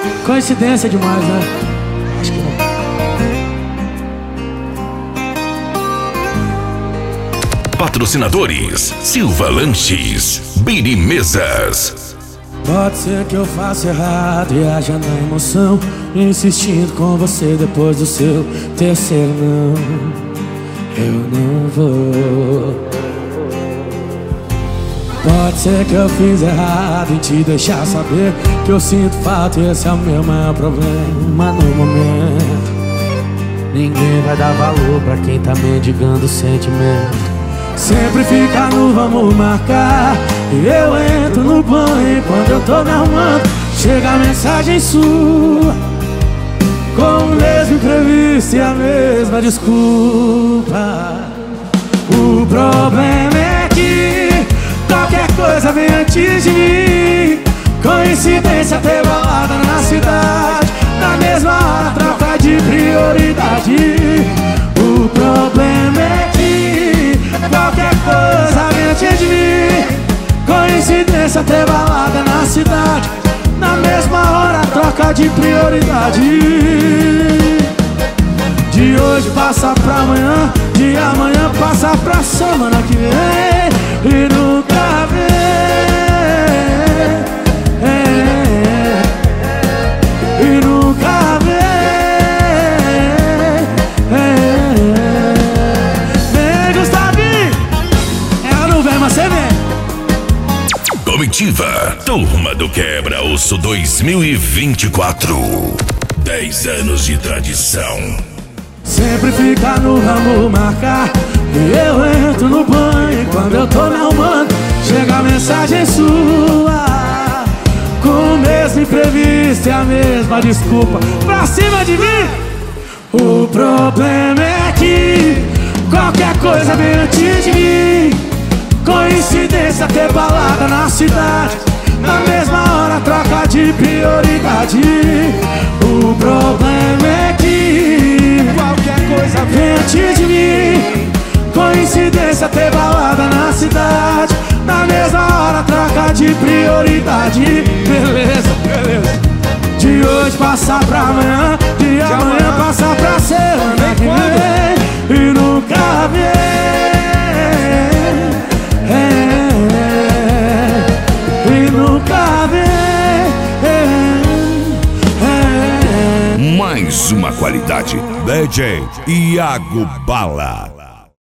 Coincidência demais, né? Acho que não. Patrocinadores: Silva Lanches, Biri Mesas. Pode ser que eu faça errado e haja na emoção, insistindo com você depois do seu terceiro não. Eu não vou. Pode ser que eu fiz errado em te deixar saber que eu sinto falta e esse é o meu maior problema no momento. Ninguém vai dar valor pra quem tá mendigando sentimento. Sempre fica no vamos marcar e eu entro no banho e quando eu tô me arrumando chega a mensagem sua com o mesmo imprevisto e a mesma desculpa. O problema é que qualquer coisa vem antes de mim. Coincidência ter balada na cidade, na mesma hora troca de prioridade. O problema é que qualquer coisa vem antes de mim. Coincidência ter balada na cidade, na mesma hora troca de prioridade. De hoje passa pra amanhã, de amanhã passa pra semana que vem e nunca vem. E nunca vem. Vem, Gustavinho, ela não vem, mas você vem. Comitiva Turma do Quebra-Osso 2024. 10 anos de tradição. Sempre fica no ramo marcar e eu entro no banho e quando eu tô me arrumando chega a mensagem sua com o mesmo imprevisto e a mesma desculpa pra cima de mim. O problema é que qualquer coisa vem antes de mim. Coincidência ter balada na cidade, na mesma hora troca de prioridade. O problema é que qualquer coisa vem antes de mim. Coincidência ter balada na cidade, na mesma hora troca de prioridade. Beleza, beleza. De hoje passar pra amanhã, de amanhã passar pra semana que vem e nunca vem. E nunca vem. Mais uma qualidade. DJ Iago Bala.